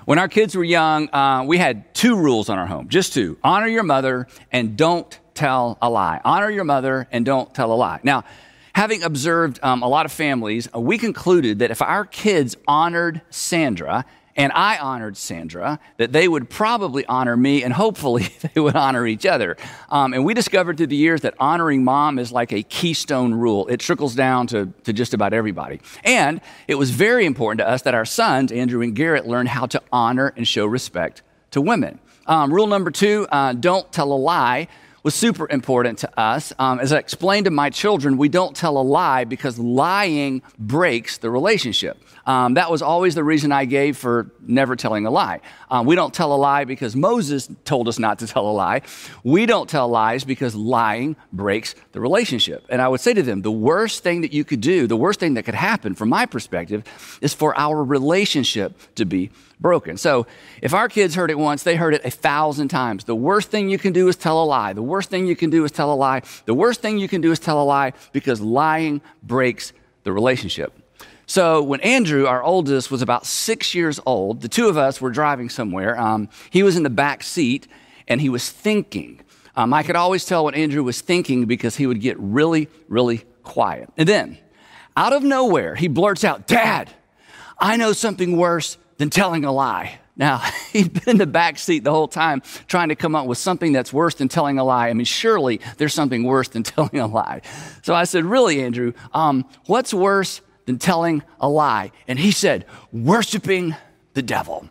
When our kids were young, we had 2 rules on our home, just 2. Honor your mother and don't tell a lie. Honor your mother and don't tell a lie. Now, having observed a lot of families, we concluded that if our kids honored Sandra and I honored Sandra, that they would probably honor me and hopefully they would honor each other. And we discovered through the years that honoring mom is like a keystone rule. It trickles down to just about everybody. And it was very important to us that our sons, Andrew and Garrett, learn how to honor and show respect to women. Rule number 2, don't tell a lie, was super important to us. As I explained to my children, we don't tell a lie because lying breaks the relationship. That was always the reason I gave for never telling a lie. We don't tell a lie because Moses told us not to tell a lie. We don't tell lies because lying breaks the relationship. And I would say to them, the worst thing that you could do, the worst thing that could happen from my perspective is for our relationship to be broken. So if our kids heard it once, they heard it 1,000 times. The worst thing you can do is tell a lie. The worst thing you can do is tell a lie. The worst thing you can do is tell a lie because lying breaks the relationship. So when Andrew, our oldest, was about 6 years old, the 2 of us were driving somewhere. He was in the back seat and he was thinking. I could always tell when Andrew was thinking because he would get really, really quiet. And then out of nowhere, he blurts out, "Dad, I know something worse than telling a lie." Now, he'd been in the back seat the whole time trying to come up with something that's worse than telling a lie. I mean, surely there's something worse than telling a lie. So I said, "Really, Andrew, what's worse than telling a lie?" And he said, "Worshiping the devil,"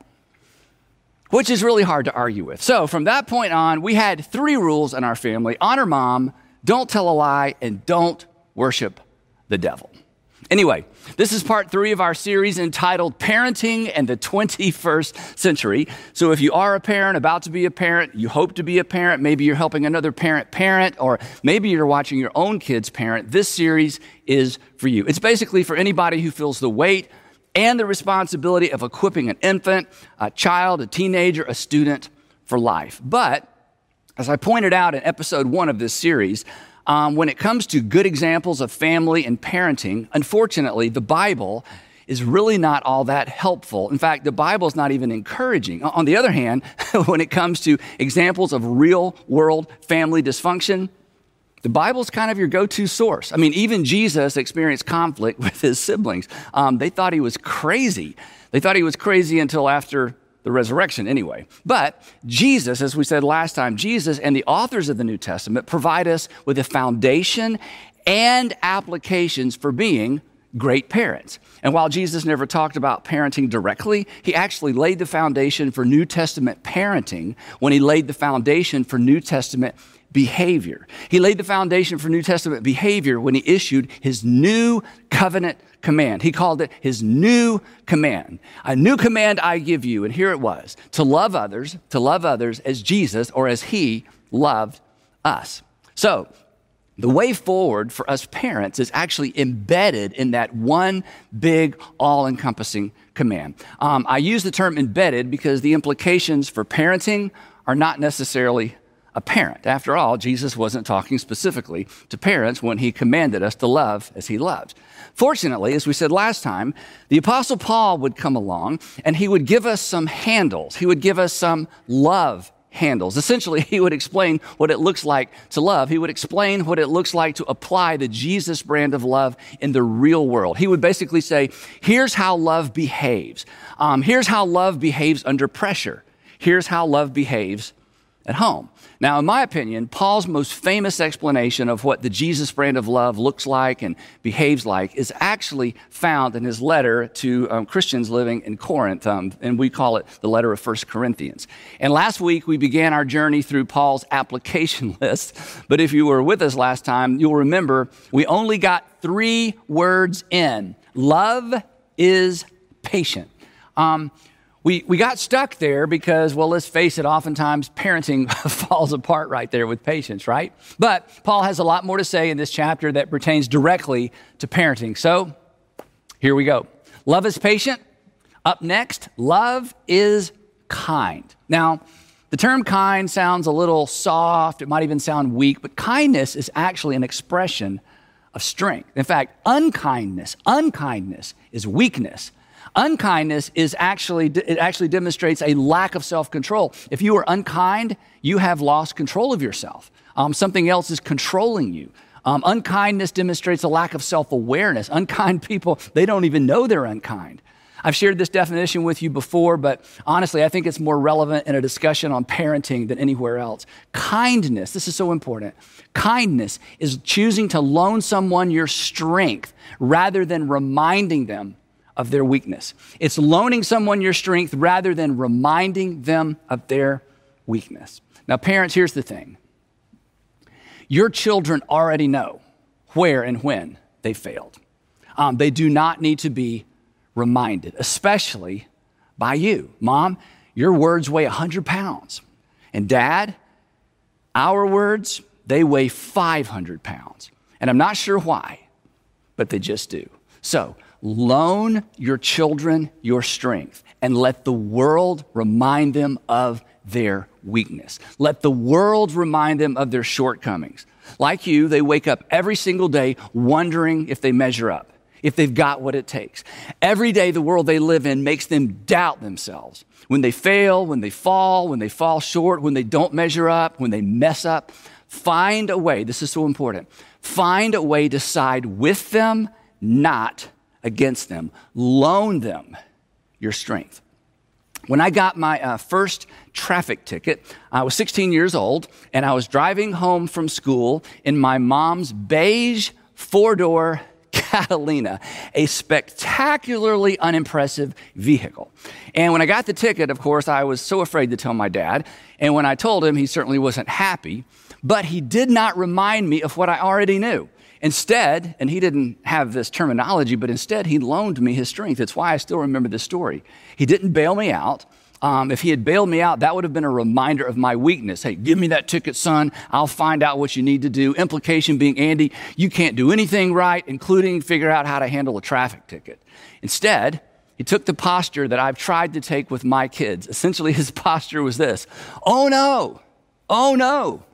which is really hard to argue with. So from that point on, we had 3 rules in our family: honor mom, don't tell a lie, and don't worship the devil. Anyway, this is part 3 of our series entitled Parenting and the 21st Century. So if you are a parent, about to be a parent, you hope to be a parent, maybe you're helping another parent, or maybe you're watching your own kids parent, this series is for you. It's basically for anybody who feels the weight and the responsibility of equipping an infant, a child, a teenager, a student for life. But as I pointed out in episode 1 of this series, when it comes to good examples of family and parenting, unfortunately, the Bible is really not all that helpful. In fact, the Bible is not even encouraging. On the other hand, when it comes to examples of real-world family dysfunction, the Bible's kind of your go-to source. I mean, even Jesus experienced conflict with his siblings. They thought he was crazy. They thought he was crazy until after the resurrection anyway. But Jesus, as we said last time, Jesus and the authors of the New Testament provide us with a foundation and applications for being great parents. And while Jesus never talked about parenting directly, he actually laid the foundation for New Testament parenting when he laid the foundation for New Testament behavior. He laid the foundation for New Testament behavior when he issued his new covenant command. He called it his new command. "A new command I give you," and here it was, to love others as Jesus or as he loved us. So the way forward for us parents is actually embedded in that one big all-encompassing command. I use the term embedded because the implications for parenting are not necessarily apparent. After all, Jesus wasn't talking specifically to parents when he commanded us to love as he loved. Fortunately, as we said last time, the Apostle Paul would come along and he would give us some handles. He would give us some love handles. Essentially, he would explain what it looks like to love. He would explain what it looks like to apply the Jesus brand of love in the real world. He would basically say, here's how love behaves. Here's how love behaves under pressure. Here's how love behaves at home. Now, in my opinion, Paul's most famous explanation of what the Jesus brand of love looks like and behaves like is actually found in his letter to Christians living in Corinth, and we call it the letter of 1 Corinthians. And last week, we began our journey through Paul's application list, but if you were with us last time, you'll remember we only got 3 words in. Love is patient. We got stuck there because, well, let's face it, oftentimes parenting falls apart right there with patience, right? But Paul has a lot more to say in this chapter that pertains directly to parenting. So here we go. Love is patient. Up next, love is kind. Now, the term kind sounds a little soft. It might even sound weak, but kindness is actually an expression of strength. In fact, unkindness is weakness. Unkindness it actually demonstrates a lack of self-control. If you are unkind, you have lost control of yourself. Something else is controlling you. Unkindness demonstrates a lack of self-awareness. Unkind people, they don't even know they're unkind. I've shared this definition with you before, but honestly, I think it's more relevant in a discussion on parenting than anywhere else. Kindness, this is so important. Kindness is choosing to loan someone your strength rather than reminding them of their weakness. It's loaning someone your strength rather than reminding them of their weakness. Now, parents, here's the thing. Your children already know where and when they failed. They do not need to be reminded, especially by you. Mom, your words weigh 100 pounds. And Dad, our words, they weigh 500 pounds. And I'm not sure why, but they just do. So loan your children your strength and let the world remind them of their weakness. Let the world remind them of their shortcomings. Like you, they wake up every single day wondering if they measure up, if they've got what it takes. Every day the world they live in makes them doubt themselves. When they fail, when they fall short, when they don't measure up, when they mess up, find a way, this is so important, find a way to side with them, not against them. Loan them your strength. When I got my first traffic ticket, I was 16 years old, and I was driving home from school in my mom's beige four-door Catalina, a spectacularly unimpressive vehicle. And when I got the ticket, of course, I was so afraid to tell my dad. And when I told him, he certainly wasn't happy, but he did not remind me of what I already knew. Instead, and he didn't have this terminology, but instead he loaned me his strength. It's why I still remember this story. He didn't bail me out. If he had bailed me out, that would have been a reminder of my weakness. Hey, give me that ticket, son. I'll find out what you need to do. Implication being, Andy, you can't do anything right, including figure out how to handle a traffic ticket. Instead, he took the posture that I've tried to take with my kids. Essentially, his posture was this: oh no, oh no.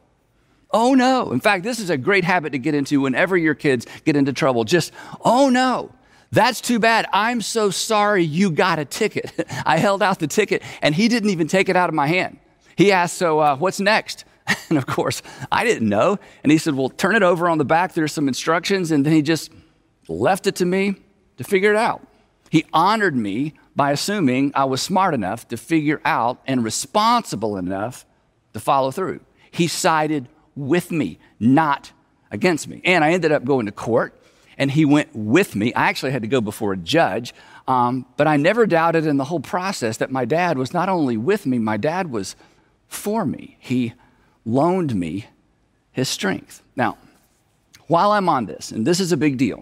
Oh no. In fact, this is a great habit to get into whenever your kids get into trouble. Just, oh no, that's too bad. I'm so sorry you got a ticket. I held out the ticket and he didn't even take it out of my hand. He asked, so what's next? And of course, I didn't know. And he said, well, turn it over on the back. There's some instructions. And then he just left it to me to figure it out. He honored me by assuming I was smart enough to figure out and responsible enough to follow through. He sided with me, not against me. And I ended up going to court, and he went with me. I actually had to go before a judge, but I never doubted in the whole process that my dad was not only with me, my dad was for me. He loaned me his strength. Now, while I'm on this, and this is a big deal,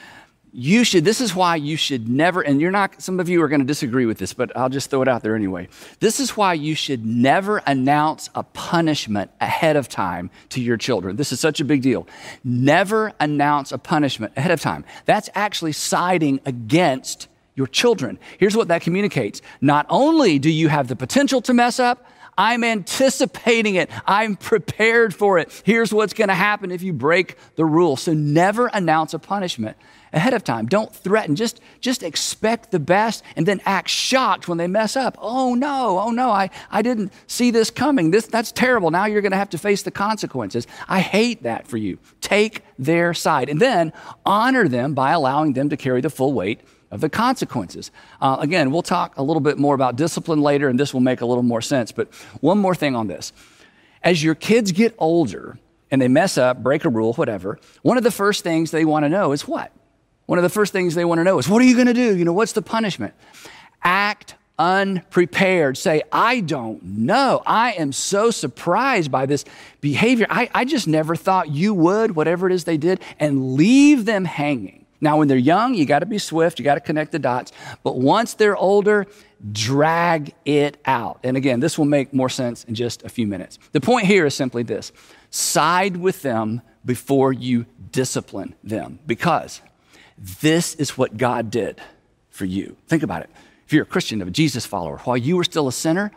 this is why you should never, and some of you are going to disagree with this, but I'll just throw it out there anyway. This is why you should never announce a punishment ahead of time to your children. This is such a big deal. Never announce a punishment ahead of time. That's actually siding against your children. Here's what that communicates. Not only do you have the potential to mess up, I'm anticipating it. I'm prepared for it. Here's what's going to happen if you break the rule. So never announce a punishment ahead of time. Don't threaten. Just expect the best and then act shocked when they mess up. Oh no, I didn't see this coming. That's terrible. Now you're going to have to face the consequences. I hate that for you. Take their side and then honor them by allowing them to carry the full weight of the consequences. Again, we'll talk a little bit more about discipline later, and this will make a little more sense. But one more thing on this. As your kids get older and they mess up, break a rule, whatever, one of the first things they want to know is what? One of the first things they want to know is, what are you going to do? What's the punishment? Act unprepared. Say, I don't know. I am so surprised by this behavior. I just never thought you would, whatever it is they did, and leave them hanging. Now, when they're young, you got to be swift. You got to connect the dots. But once they're older, drag it out. And again, this will make more sense in just a few minutes. The point here is simply this: side with them before you discipline them, because this is what God did for you. Think about it. If you're a Christian, a Jesus follower, while you were still a sinner,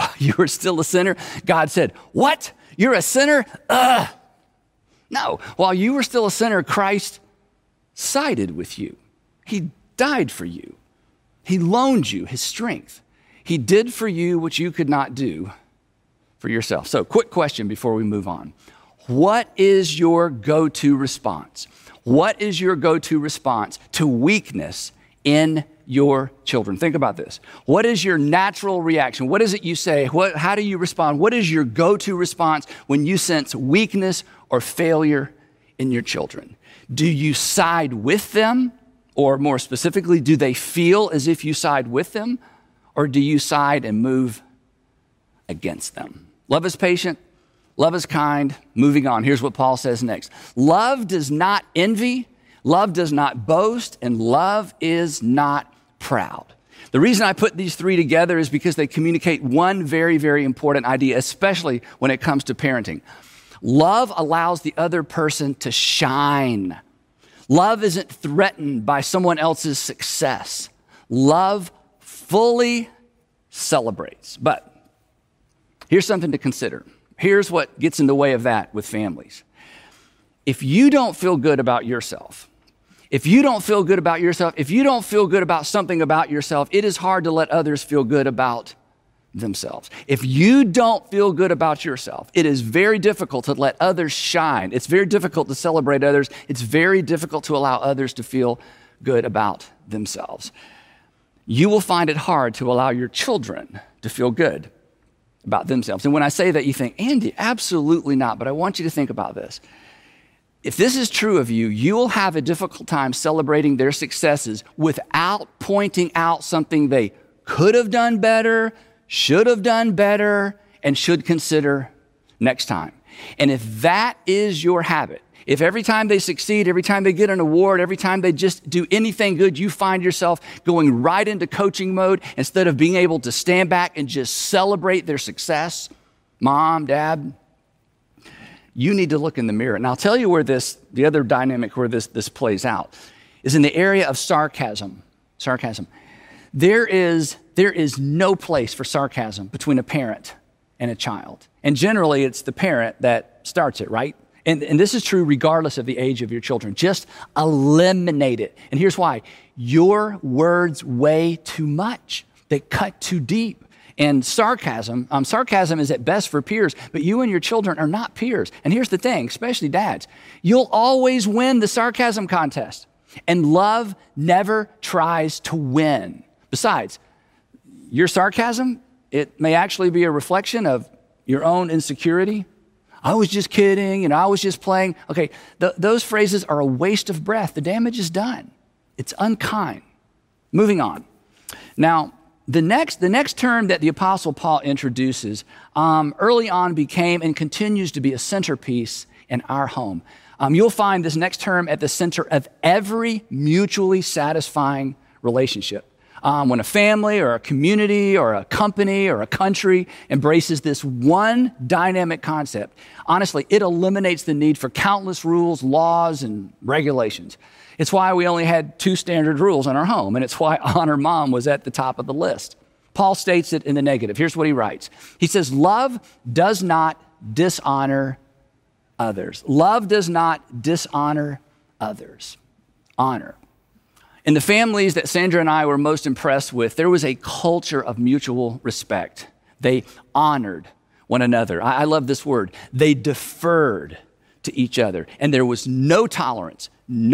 God said, what? You're a sinner? No. While you were still a sinner, Christ sided with you. He died for you. He loaned you his strength. He did for you what you could not do for yourself. So, quick question before we move on. What is your go-to response? What is your go-to response to weakness in your children? Think about this. What is your natural reaction? What is it you say? How do you respond? What is your go-to response when you sense weakness or failure in your children? Do you side with them? Or more specifically, do they feel as if you side with them? Or do you side and move against them? Love is patient. Love is kind. Moving on. Here's what Paul says next. Love does not envy. Love does not boast. And love is not proud. The reason I put these three together is because they communicate one very, very important idea, especially when it comes to parenting. Love allows the other person to shine. Love isn't threatened by someone else's success. Love fully celebrates. But here's something to consider. Here's what gets in the way of that with families. If you don't feel good about yourself, if you don't feel good about something about yourself, it is hard to let others feel good about themselves. If you don't feel good about yourself, it is very difficult to let others shine. It's very difficult to celebrate others. It's very difficult to allow others to feel good about themselves. You will find it hard to allow your children to feel good about themselves. And when I say that, you think, Andy, absolutely not. But I want you to think about this. If this is true of you, you will have a difficult time celebrating their successes without pointing out something they could have done better, should have done better, and should consider next time. And if that is your habit, if every time they succeed, every time they get an award, every time they just do anything good, you find yourself going right into coaching mode instead of being able to stand back and just celebrate their success, mom, dad, you need to look in the mirror. And I'll tell you where the other dynamic where this plays out is in the area of sarcasm. There is no place for sarcasm between a parent and a child. And generally, it's the parent that starts it, right? And this is true regardless of the age of your children. Just eliminate it. And here's why. Your words weigh too much. They cut too deep. And sarcasm is at best for peers, but you and your children are not peers. And here's the thing, especially dads. You'll always win the sarcasm contest. And love never tries to win. Besides, your sarcasm, it may actually be a reflection of your own insecurity. I was just kidding, I was just playing. Okay, those phrases are a waste of breath. The damage is done. It's unkind. Moving on. Now, the next term that the Apostle Paul introduces early on became and continues to be a centerpiece in our home. You'll find this next term at the center of every mutually satisfying relationship. When a family or a community or a company or a country embraces this one dynamic concept, honestly, it eliminates the need for countless rules, laws, and regulations. It's why we only had 2 standard rules in our home, and it's why honor mom was at the top of the list. Paul states it in the negative. Here's what he writes. He says, love does not dishonor others. Love does not dishonor others. Honor. In the families that Sandra and I were most impressed with, there was a culture of mutual respect. They honored one another. I love this word. They deferred to each other. And there was no tolerance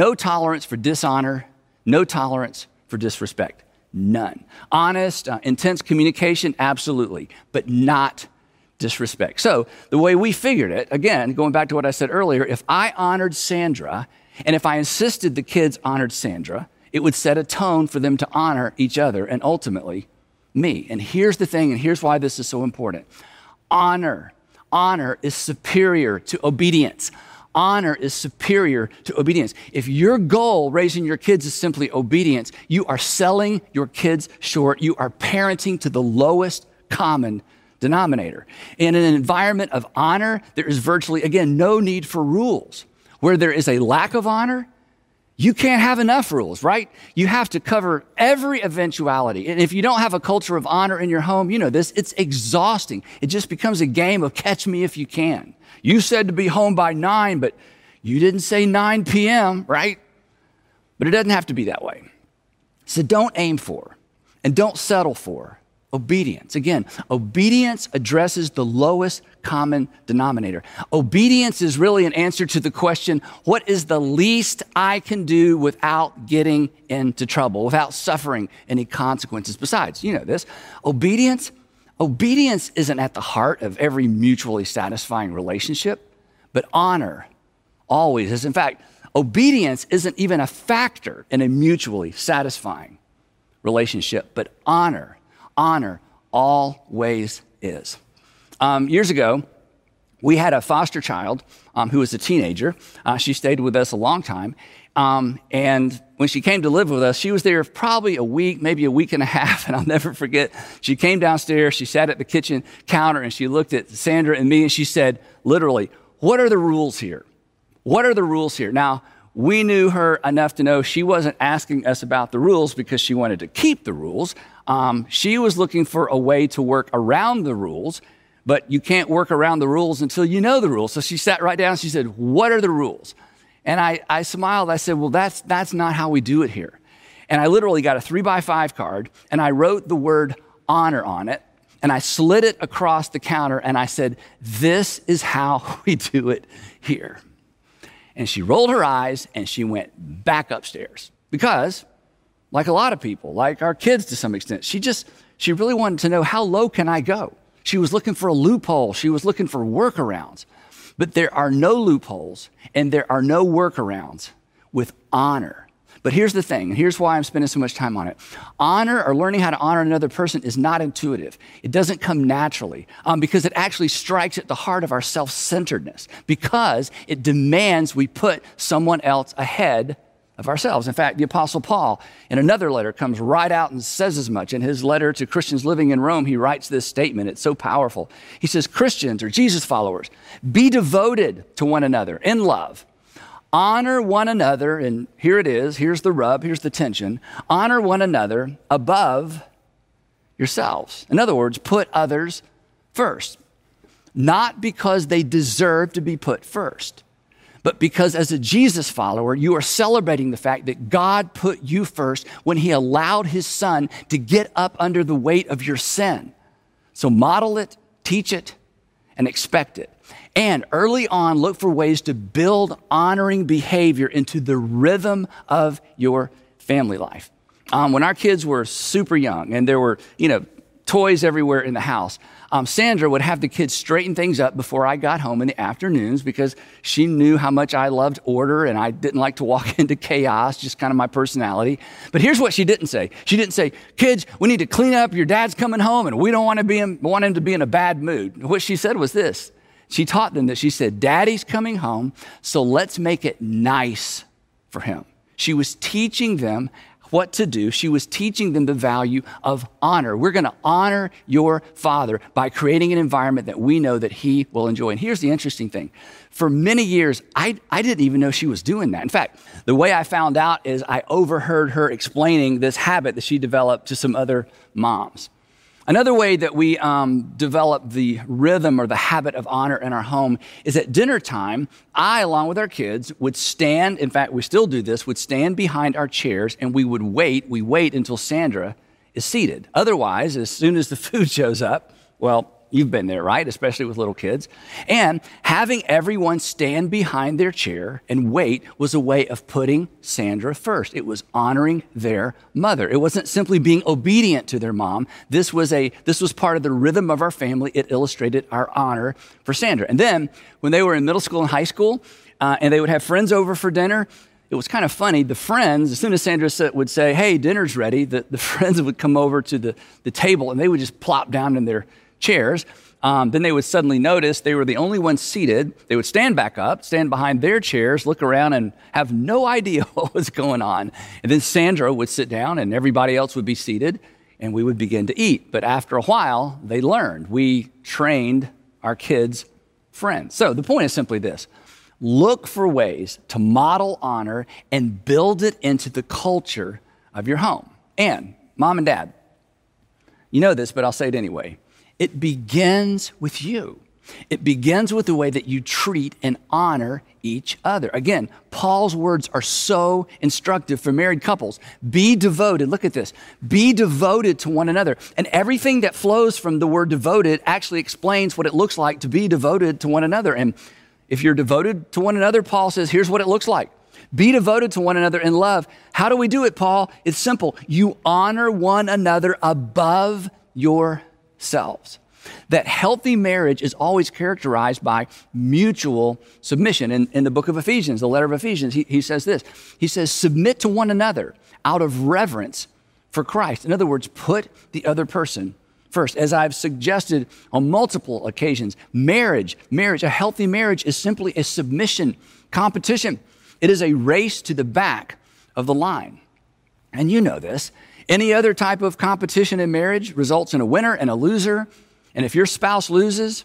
for dishonor, no tolerance for disrespect. None. Honest, intense communication, absolutely, but not disrespect. So the way we figured it, again, going back to what I said earlier, if I honored Sandra, and if I insisted the kids honored Sandra, it would set a tone for them to honor each other and ultimately me. And here's the thing, and here's why this is so important. Honor is superior to obedience. Honor is superior to obedience. If your goal raising your kids is simply obedience, you are selling your kids short. You are parenting to the lowest common denominator. In an environment of honor, there is virtually, again, no need for rules. Where there is a lack of honor, you can't have enough rules, right? You have to cover every eventuality. And if you don't have a culture of honor in your home, you know this, it's exhausting. It just becomes a game of catch me if you can. You said to be home by 9, but you didn't say 9 p.m., right? But it doesn't have to be that way. So don't aim for, and don't settle for obedience. Again, obedience addresses the lowest common denominator. Obedience is really an answer to the question, what is the least I can do without getting into trouble, without suffering any consequences? Besides, you know this, obedience isn't at the heart of every mutually satisfying relationship, but honor always is. In fact, obedience isn't even a factor in a mutually satisfying relationship, but honor always is. Years ago, we had a foster child who was a teenager. She stayed with us a long time. And when she came to live with us, she was there probably a week, maybe a week and a half. And I'll never forget, she came downstairs, she sat at the kitchen counter, and she looked at Sandra and me, and she said, literally, what are the rules here? What are the rules here? Now, we knew her enough to know she wasn't asking us about the rules because she wanted to keep the rules. She was looking for a way to work around the rules, but you can't work around the rules until you know the rules. So she sat right down and she said, what are the rules? And I smiled. I said, well, that's not how we do it here. And I literally got a 3x5 card and I wrote the word honor on it and I slid it across the counter and I said, this is how we do it here. And she rolled her eyes and she went back upstairs because, like a lot of people, like our kids to some extent, she really wanted to know, how low can I go? She was looking for a loophole. She was looking for workarounds. But there are no loopholes and there are no workarounds with honor. But here's the thing, and here's why I'm spending so much time on it. Honor, or learning how to honor another person, is not intuitive. It doesn't come naturally because it actually strikes at the heart of our self-centeredness, because it demands we put someone else ahead of ourselves. In fact, the Apostle Paul, in another letter, comes right out and says as much. In his letter to Christians living in Rome, he writes this statement. It's so powerful. He says, Christians, or Jesus followers, be devoted to one another in love. Honor one another, and here it is, here's the rub, here's the tension. Honor one another above yourselves. In other words, put others first. Not because they deserve to be put first, but because as a Jesus follower, you are celebrating the fact that God put you first when he allowed his son to get up under the weight of your sin. So model it, teach it, and expect it. And early on, look for ways to build honoring behavior into the rhythm of your family life. When our kids were super young and there were, toys everywhere in the house, Sandra would have the kids straighten things up before I got home in the afternoons because she knew how much I loved order and I didn't like to walk into chaos, just kind of my personality. But here's what she didn't say. She didn't say, kids, we need to clean up. Your dad's coming home and we don't want him to be in a bad mood. What she said was this. She taught them that. She said, Daddy's coming home, so let's make it nice for him. She was teaching them what to do. She was teaching them the value of honor. We're going to honor your father by creating an environment that we know that he will enjoy. And here's the interesting thing. For many years, I didn't even know she was doing that. In fact, the way I found out is I overheard her explaining this habit that she developed to some other moms. Another way that we develop the rhythm or the habit of honor in our home is at dinner time, I, along with our kids, would stand, in fact, we still do this, would stand behind our chairs and we wait until Sandra is seated. Otherwise, as soon as the food shows up, well, you've been there, right? Especially with little kids. And having everyone stand behind their chair and wait was a way of putting Sandra first. It was honoring their mother. It wasn't simply being obedient to their mom. This was part of the rhythm of our family. It illustrated our honor for Sandra. And then when they were in middle school and high school, and they would have friends over for dinner, it was kind of funny. The friends, as soon as Sandra would say, hey, dinner's ready, the friends would come over to the table and they would just plop down in their chairs. Then they would suddenly notice they were the only ones seated. They would stand back up, stand behind their chairs, look around and have no idea what was going on. And then Sandra would sit down and everybody else would be seated and we would begin to eat. But after a while, they learned. We trained our kids' friends. So the point is simply this. Look for ways to model honor and build it into the culture of your home. And mom and dad, you know this, but I'll say it anyway. It begins with you. It begins with the way that you treat and honor each other. Again, Paul's words are so instructive for married couples. Be devoted. Look at this. Be devoted to one another. And everything that flows from the word devoted actually explains what it looks like to be devoted to one another. And if you're devoted to one another, Paul says, here's what it looks like. Be devoted to one another in love. How do we do it, Paul? It's simple. You honor one another above yourselves. That healthy marriage is always characterized by mutual submission. In the book of Ephesians, the letter of Ephesians, he says this. He says, submit to one another out of reverence for Christ. In other words, put the other person first. As I've suggested on multiple occasions, marriage, a healthy marriage is simply a submission competition. It is a race to the back of the line. And you know this. Any other type of competition in marriage results in a winner and a loser. And if your spouse loses,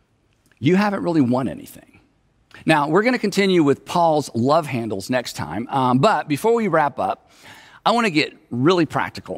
you haven't really won anything. Now, we're going to continue with Paul's love handles next time. But before we wrap up, I want to get really practical.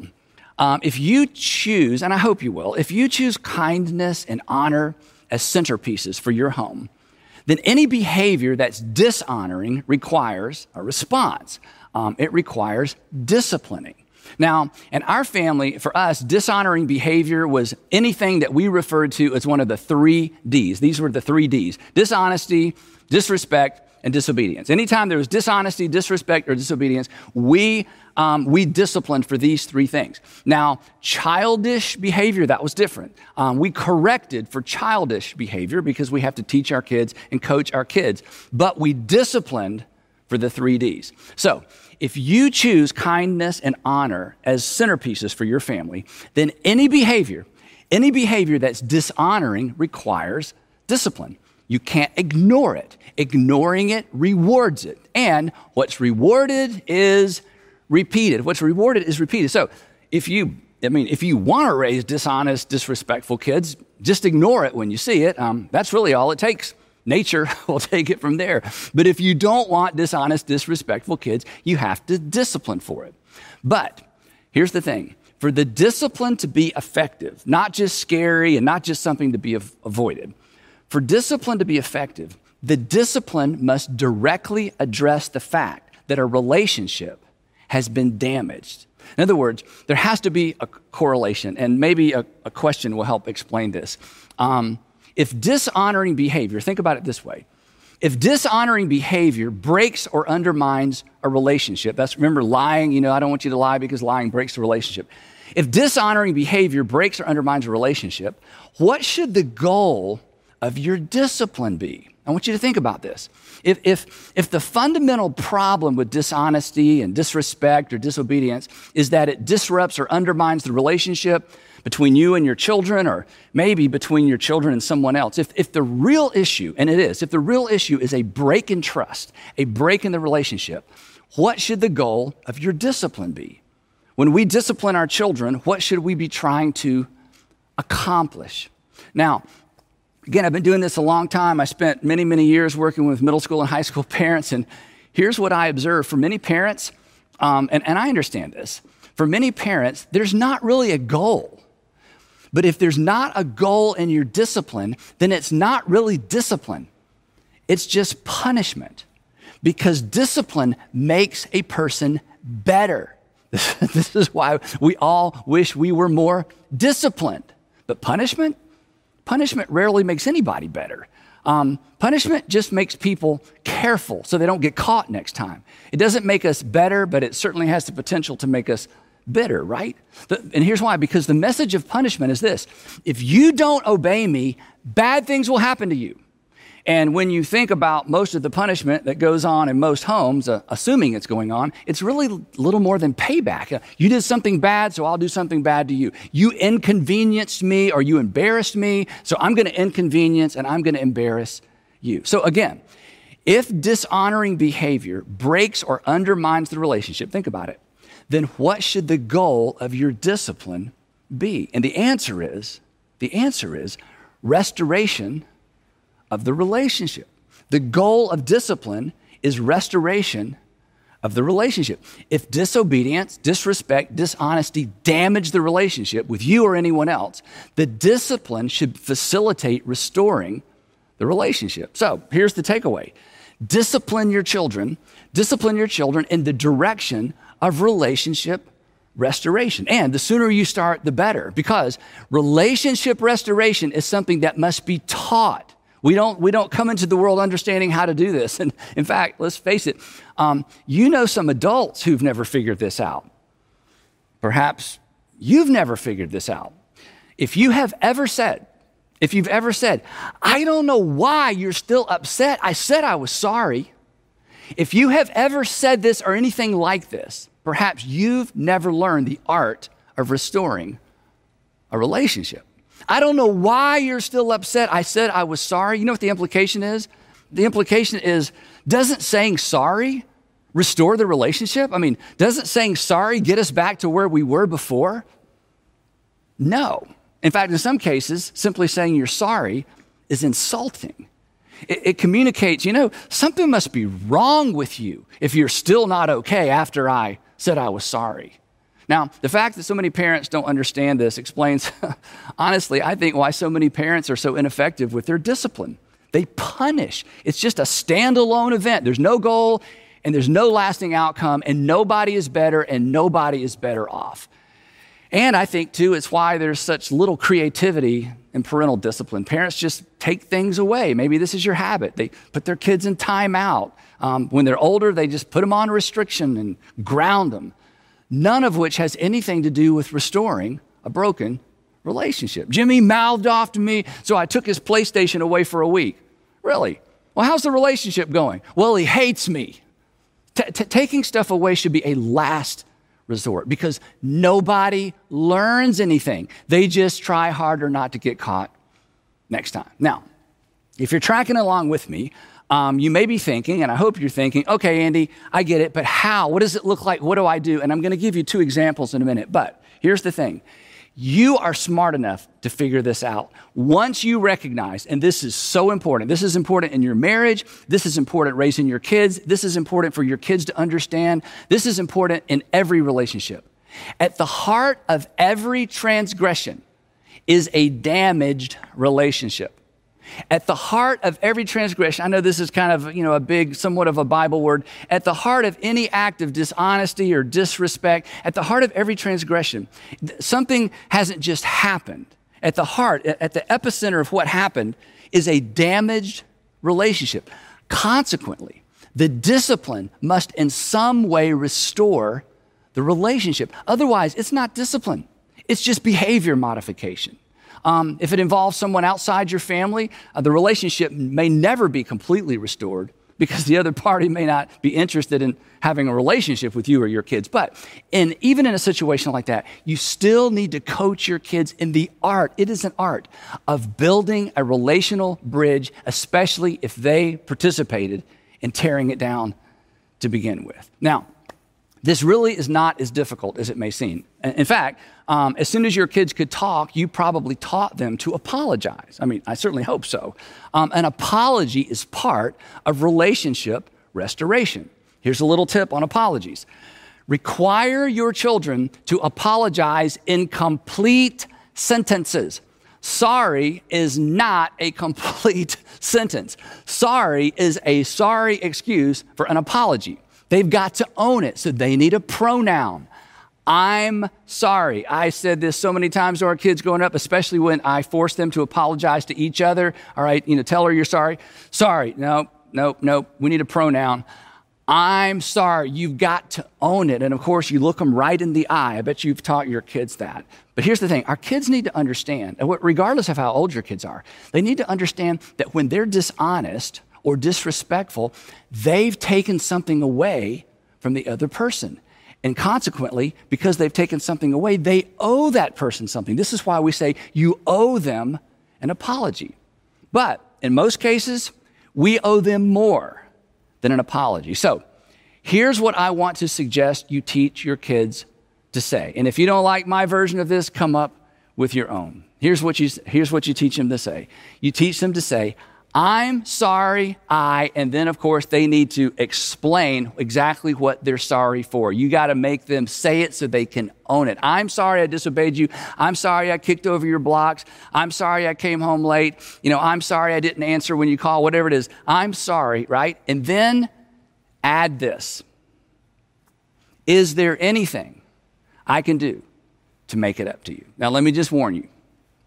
If you choose, and I hope you will, if you choose kindness and honor as centerpieces for your home, then any behavior that's dishonoring requires a response. It requires disciplining. Now, in our family, for us, dishonoring behavior was anything that we referred to as one of the 3 Ds. These were the 3 Ds: dishonesty, disrespect, and disobedience. Anytime there was dishonesty, disrespect, or disobedience, we disciplined for these 3 things. Now, childish behavior, that was different. We corrected for childish behavior because we have to teach our kids and coach our kids, but we disciplined for the 3 Ds. So, if you choose kindness and honor as centerpieces for your family, then any behavior that's dishonoring requires discipline. You can't ignore it. Ignoring it rewards it. And what's rewarded is repeated. What's rewarded is repeated. So if you want to raise dishonest, disrespectful kids, just ignore it when you see it. That's really all it takes. Nature will take it from there. But if you don't want dishonest, disrespectful kids, you have to discipline for it. But here's the thing. For the discipline to be effective, not just scary and not just something to be avoided, for discipline to be effective, the discipline must directly address the fact that a relationship has been damaged. In other words, there has to be a correlation, and maybe a question will help explain this. If dishonoring behavior, think about it this way. If dishonoring behavior breaks or undermines a relationship, remember lying, I don't want you to lie because lying breaks the relationship. If dishonoring behavior breaks or undermines a relationship, what should the goal of your discipline be? I want you to think about this. If the fundamental problem with dishonesty and disrespect or disobedience is that it disrupts or undermines the relationship between you and your children, or maybe between your children and someone else, if the real issue, and it is, if the real issue is a break in trust, a break in the relationship, what should the goal of your discipline be? When we discipline our children, what should we be trying to accomplish? Now, again, I've been doing this a long time. I spent many, many years working with middle school and high school parents, and here's what I observe. For many parents, and I understand this, for many parents, there's not really a goal. But if there's not a goal in your discipline, then it's not really discipline. It's just punishment. Because discipline makes a person better. This is why we all wish we were more disciplined. But punishment rarely makes anybody better. Punishment just makes people careful so they don't get caught next time. It doesn't make us better, but it certainly has the potential to make us bitter, right? And here's why, because the message of punishment is this: if you don't obey me, bad things will happen to you. And when you think about most of the punishment that goes on in most homes, assuming it's going on, it's really little more than payback. You did something bad, so I'll do something bad to you. You inconvenienced me or you embarrassed me, so I'm going to inconvenience and I'm going to embarrass you. So again, if dishonoring behavior breaks or undermines the relationship, think about it, then what should the goal of your discipline be? And the answer is restoration of the relationship. The goal of discipline is restoration of the relationship. If disobedience, disrespect, dishonesty damage the relationship with you or anyone else, the discipline should facilitate restoring the relationship. So here's the takeaway. Discipline your children in the direction of relationship restoration. And the sooner you start, the better, because relationship restoration is something that must be taught. We don't come into the world understanding how to do this. And in fact, let's face it, you know some adults who've never figured this out. Perhaps you've never figured this out. If you've ever said, I don't know why you're still upset. I said I was sorry. If you have ever said this or anything like this, perhaps you've never learned the art of restoring a relationship. I don't know why you're still upset. I said I was sorry. You know what the implication is? The implication is, doesn't saying sorry restore the relationship? I mean, doesn't saying sorry get us back to where we were before? No. In fact, in some cases, simply saying you're sorry is insulting. It communicates, something must be wrong with you if you're still not okay after I said I was sorry. Now, the fact that so many parents don't understand this explains, honestly, I think why so many parents are so ineffective with their discipline. They punish. It's just a standalone event. There's no goal and there's no lasting outcome, and nobody is better and nobody is better off. And I think, too, it's why there's such little creativity in parental discipline. Parents just take things away. Maybe this is your habit. They put their kids in timeout. When they're older, they just put them on restriction and ground them. None of which has anything to do with restoring a broken relationship. Jimmy mouthed off to me, so I took his PlayStation away for a week. Really? Well, how's the relationship going? Well, he hates me. Taking stuff away should be a last resort because nobody learns anything. They just try harder not to get caught next time. Now, if you're tracking along with me, you may be thinking, and I hope you're thinking, okay, Andy, I get it, but how? What does it look like? What do I do? And I'm going to give you 2 examples in a minute. But here's the thing. You are smart enough to figure this out. Once you recognize, and this is so important, this is important in your marriage, this is important raising your kids, this is important for your kids to understand, this is important in every relationship. At the heart of every transgression is a damaged relationship. At the heart of every transgression, I know this is kind of, a big, somewhat of a Bible word. At the heart of any act of dishonesty or disrespect, at the heart of every transgression, something hasn't just happened. At the heart, at the epicenter of what happened is a damaged relationship. Consequently, the discipline must in some way restore the relationship. Otherwise, it's not discipline. It's just behavior modification. If it involves someone outside your family, the relationship may never be completely restored because the other party may not be interested in having a relationship with you or your kids. But even in a situation like that, you still need to coach your kids in the art. It is an art of building a relational bridge, especially if they participated in tearing it down to begin with. Now, this really is not as difficult as it may seem. In fact, as soon as your kids could talk, you probably taught them to apologize. I mean, I certainly hope so. An apology is part of relationship restoration. Here's a little tip on apologies. Require your children to apologize in complete sentences. Sorry is not a complete sentence. Sorry is a sorry excuse for an apology. They've got to own it, so they need a pronoun. I'm sorry. I said this so many times to our kids growing up, especially when I forced them to apologize to each other. All right, tell her you're sorry. Sorry. No. We need a pronoun. I'm sorry. You've got to own it. And of course, you look them right in the eye. I bet you've taught your kids that. But here's the thing. Our kids need to understand, regardless of how old your kids are, they need to understand that when they're dishonest or disrespectful, they've taken something away from the other person. And consequently, because they've taken something away, they owe that person something. This is why we say you owe them an apology. But in most cases, we owe them more than an apology. So here's what I want to suggest you teach your kids to say. And if you don't like my version of this, come up with your own. Here's what you teach them to say. You teach them to say, I'm sorry, and then of course they need to explain exactly what they're sorry for. You got to make them say it so they can own it. I'm sorry I disobeyed you. I'm sorry I kicked over your blocks. I'm sorry I came home late. I'm sorry I didn't answer when you call, whatever it is. I'm sorry, right? And then add this. Is there anything I can do to make it up to you? Now, let me just warn you.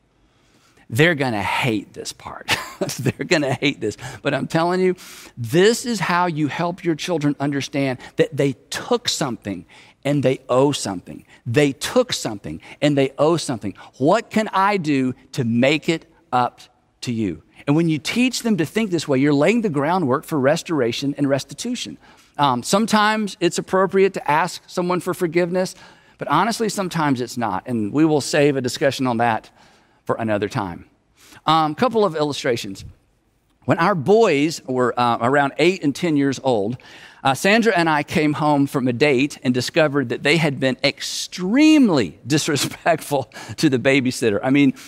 They're going to hate this part. They're going to hate this. But I'm telling you, this is how you help your children understand that they took something and they owe something. They took something and they owe something. What can I do to make it up to you? And when you teach them to think this way, you're laying the groundwork for restoration and restitution. Sometimes it's appropriate to ask someone for forgiveness, but honestly, sometimes it's not. And we will save a discussion on that for another time. Couple of illustrations. When our boys were around 8 and 10 years old, Sandra and I came home from a date and discovered that they had been extremely disrespectful to the babysitter. I mean,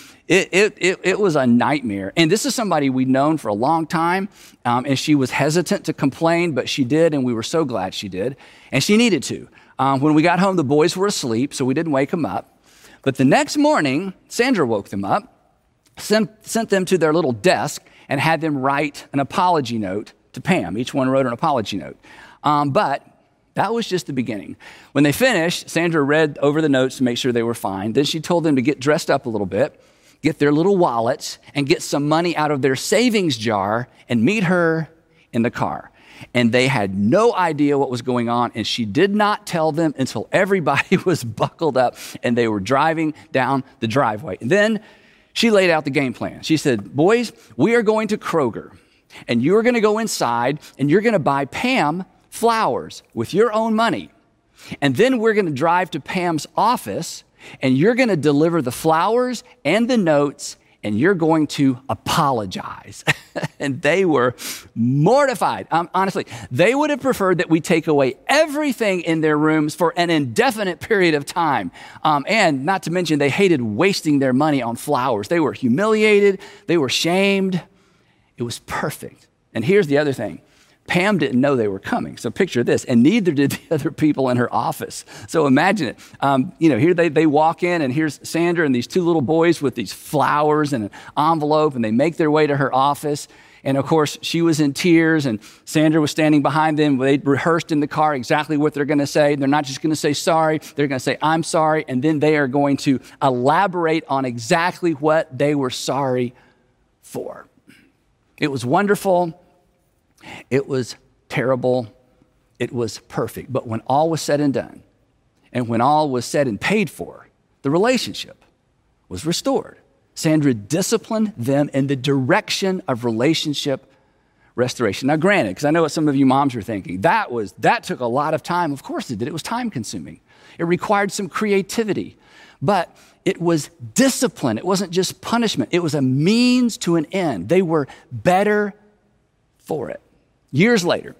it was a nightmare. And this is somebody we'd known for a long time, and she was hesitant to complain, but she did, and we were so glad she did. And she needed to. When we got home, the boys were asleep, so we didn't wake them up. But the next morning, Sandra woke them up, sent them to their little desk, and had them write an apology note to Pam. Each one wrote an apology note. But that was just the beginning. When they finished, Sandra read over the notes to make sure they were fine. Then she told them to get dressed up a little bit, get their little wallets, and get some money out of their savings jar and meet her in the car. And they had no idea what was going on, and she did not tell them until everybody was buckled up and they were driving down the driveway. And then she laid out the game plan. She said, boys, we are going to Kroger, and you're going to go inside, and you're going to buy Pam flowers with your own money. And then we're going to drive to Pam's office, and you're going to deliver the flowers and the notes, and you're going to apologize. And they were mortified. Honestly, they would have preferred that we take away everything in their rooms for an indefinite period of time. And not to mention, they hated wasting their money on flowers. They were humiliated. They were shamed. It was perfect. And here's the other thing. Pam didn't know they were coming. So picture this, and neither did the other people in her office. So imagine it. Here they walk in, and here's Sandra and these two little boys with these flowers and an envelope, and they make their way to her office. And of course, she was in tears, and Sandra was standing behind them. They rehearsed in the car exactly what they're going to say. They're not just going to say sorry. They're going to say, I'm sorry. And then they are going to elaborate on exactly what they were sorry for. It was wonderful. It was terrible. It was perfect. But when all was said and done, and when all was said and paid for, the relationship was restored. Sandra disciplined them in the direction of relationship restoration. Now, granted, because I know what some of you moms are thinking, that took a lot of time. Of course it did. It was time consuming. It required some creativity. But it was discipline. It wasn't just punishment. It was a means to an end. They were better for it. Years later,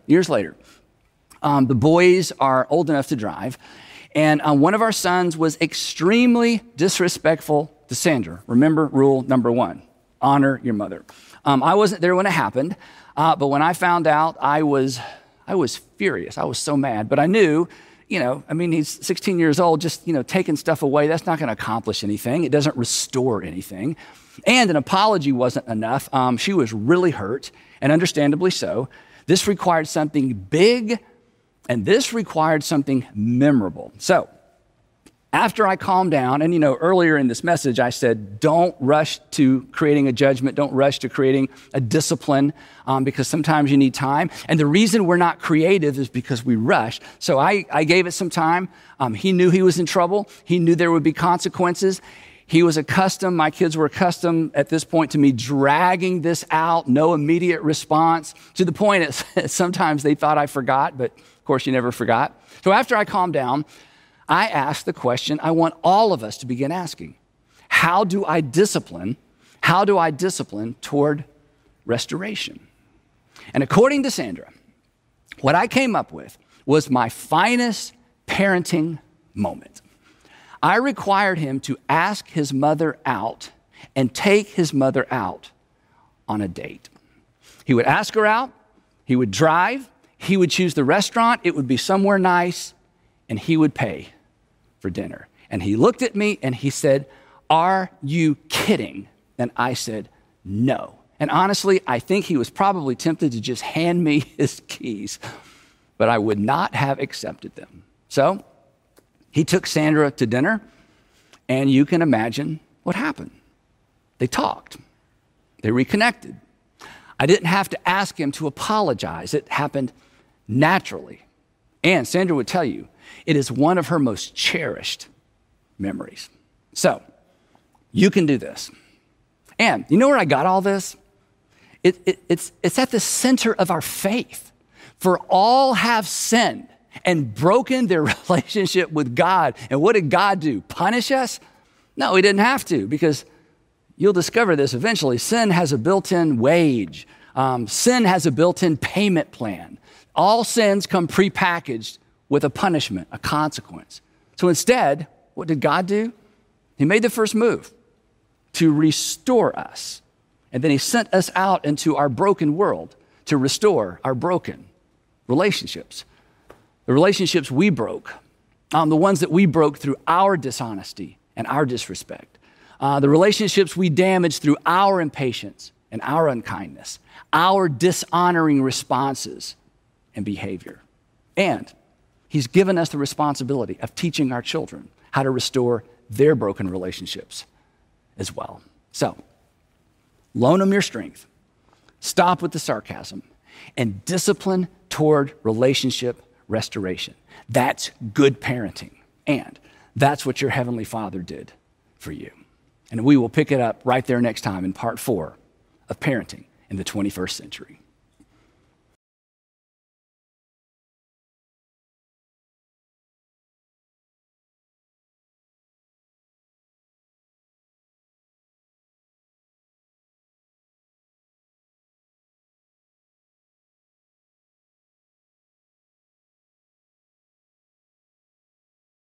the boys are old enough to drive, and one of our sons was extremely disrespectful to Sandra. Remember rule number 1, honor your mother. I wasn't there when it happened, but when I found out, I was furious. I was so mad, but I knew, he's 16 years old, just, taking stuff away, that's not going to accomplish anything. It doesn't restore anything. And an apology wasn't enough. She was really hurt, and understandably so. This required something big, and this required something memorable. So after I calmed down, and earlier in this message, I said, don't rush to creating a judgment. Don't rush to creating a discipline, because sometimes you need time. And the reason we're not creative is because we rush. So I gave it some time. He knew he was in trouble. He knew there would be consequences. My kids were accustomed at this point to me dragging this out, no immediate response, to the point that sometimes they thought I forgot, but of course you never forgot. So after I calmed down, I asked the question I want all of us to begin asking. How do I discipline toward restoration? And according to Sandra, what I came up with was my finest parenting moment. I required him to ask his mother out and take his mother out on a date. He would ask her out. He would drive. He would choose the restaurant. It would be somewhere nice, and he would pay for dinner. And he looked at me and he said, "Are you kidding?" And I said, "No." And honestly, I think he was probably tempted to just hand me his keys, but I would not have accepted them. So he took Sandra to dinner, and you can imagine what happened. They talked. They reconnected. I didn't have to ask him to apologize. It happened naturally. And Sandra would tell you, it is one of her most cherished memories. So you can do this. And you know where I got all this? It's at the center of our faith. For all have sinned and broken their relationship with God. And what did God do? Punish us? No, he didn't have to, because you'll discover this eventually. Sin has a built-in wage. Sin has a built-in payment plan. All sins come prepackaged with a punishment, a consequence. So instead, what did God do? He made the first move to restore us. And then he sent us out into our broken world to restore our broken relationships. The relationships we broke, the ones that we broke through our dishonesty and our disrespect. The relationships we damaged through our impatience and our unkindness, our dishonoring responses and behavior. And he's given us the responsibility of teaching our children how to restore their broken relationships as well. So, loan them your strength, stop with the sarcasm, and discipline toward relationship restoration. That's good parenting, and that's what your Heavenly Father did for you. And we will pick it up right there next time in part 4 of Parenting in the 21st Century.